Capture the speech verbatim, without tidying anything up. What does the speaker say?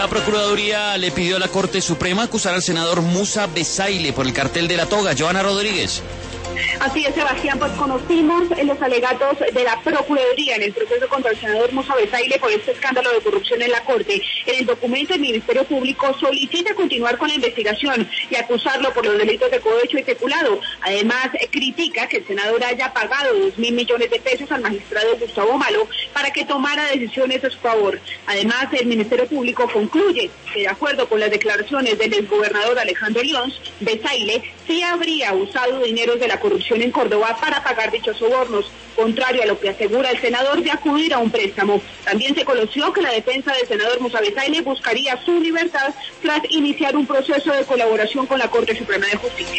La Procuraduría le pidió a la Corte Suprema acusar al senador Musa Bezaile por el cartel de la toga. Joana Rodríguez. Así es, Sebastián, pues conocimos los alegatos de la Procuraduría en el proceso contra el senador Musa Bezaile por este escándalo de corrupción en la Corte. En el documento, el Ministerio Público solicita continuar con la investigación y acusarlo por los delitos de cohecho y peculado. Además, eh, critica que el senador haya pagado dos mil millones de pesos al magistrado Gustavo Malo para que tomara decisiones a su favor. Además, el Ministerio Público concluye que, de acuerdo con las declaraciones del exgobernador Alejandro Lyons, Bezaile sí habría usado dinero de la corrupción en Córdoba para pagar dichos sobornos, contrario a lo que asegura el senador de acudir a un préstamo. También se conoció que la defensa del senador Musa Bezaile buscaría su libertad tras iniciar un proceso de colaboración con la Corte Suprema de Justicia.